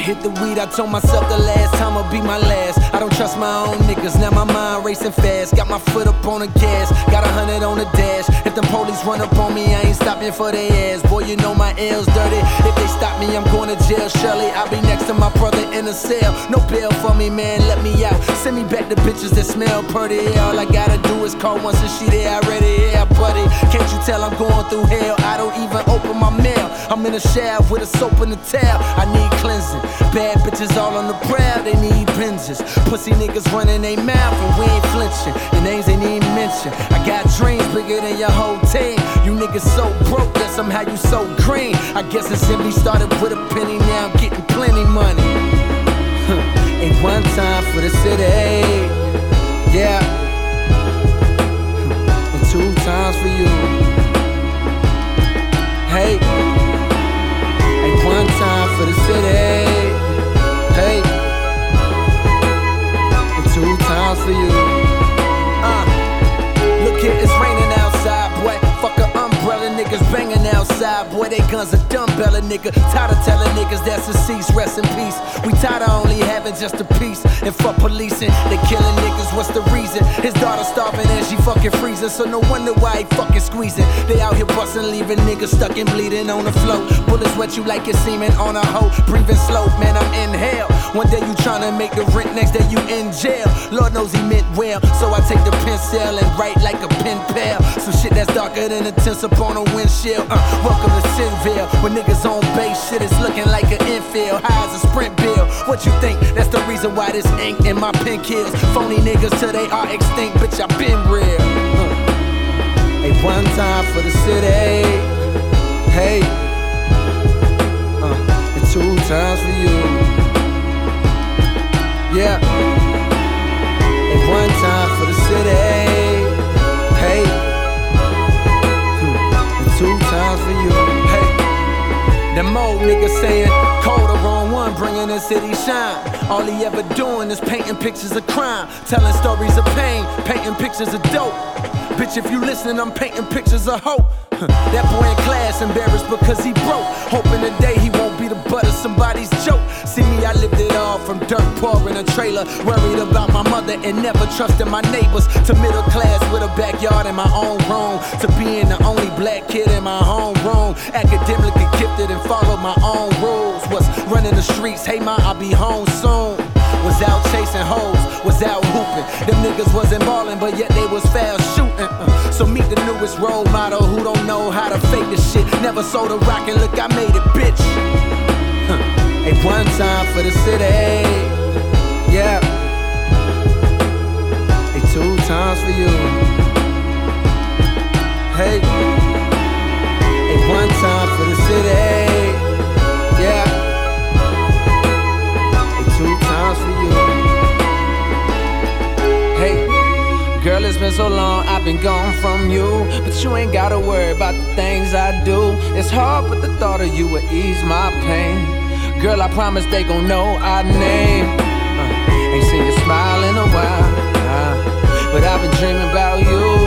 hit the weed, I told myself the last time will be my last. I don't trust my own niggas, now my mind racing fast. Got my foot up on the gas, got 100 on the dash. If them police run up on me, I ain't stopping for their ass. Boy, you know my L's dirty. If they stop me, I'm going to jail. Surely I'll be next to my brother in a cell. No bail for me, man, let me out. Send me back the bitches that smell pretty. All I gotta do is call once and she there already. Yeah, buddy, can't you tell I'm going through hell? I don't even open my mail. I'm in a shower with a soap and a towel. I need cleansing. Bad bitches all on the prowl, they need binges. Pussy niggas running they mouth and we ain't flinching. Your names ain't even mentioned. I got dreams bigger than your whole team. You niggas so broke that somehow you so green. I guess it simply started with a penny, now I'm getting plenty money. Ain't one time for the city, yeah. And 2 times for you. Hey, ain't one time for the city, hey. And 2 times for you. Look here, it's raining outside, boy. Fuck a umbrella, niggas banging outside. Boy, they guns a dumbbell, nigga. Tired of telling niggas that's deceased, rest in peace. We tired of only having just a piece. And fuck policing, they killing niggas, what's the reason? His daughter starving and she fucking freezing, so no wonder why he fucking squeezing. They out here busting, leaving niggas stuck and bleeding on the floor. Bullets wet you like you're semen on a hoe. Breathing slow, man, I'm in hell. One day you tryna make the rent, next day you in jail. Lord knows he meant well, so I take the pencil and write like a pen pal. Some shit that's darker than a tense up on a windshield. Welcome to Sinville, when niggas on base, shit is looking like an infield. High as a sprint bill. What you think? That's the reason why this ink in my pen kills. Phony niggas till they are extinct, bitch, I been real. Hey, one time for the city, hey. And 2 times for you, yeah. And 1 time for the city, hey. And 2 times for you, hey. Them old niggas saying, cold the wrong one, bringing the city shine. All he ever doing is painting pictures of crime, telling stories of pain, painting pictures of dope. Bitch, if you listening, I'm painting pictures of hope. That boy in class embarrassed because he broke, hoping today he won't be the butt of somebody's joke. See me, I lived it all, from dirt poor in a trailer, worried about my mother and never trusting my neighbors, to middle class with a backyard in my own room, to being the only black kid in my home room, academically gifted and followed my own rules. Was running the streets, hey ma, I'll be home soon. Was out chasing hoes, was out hooping. Them niggas wasn't ballin', but yet they was foul shooting. So meet the newest role model who don't know how to fake the shit. Never sold a rock and look, I made it, bitch. Hey, 1 time for the city, yeah. Hey, 2 times for you. Hey, hey, 1 time for the city, yeah. 2 times for you. Hey, girl, it's been so long, I've been gone from you, but you ain't gotta worry about the things I do. It's hard, but the thought of you will ease my pain. Girl, I promise they gon' know our name. Ain't seen you smile in a while, but I've been dreaming about you.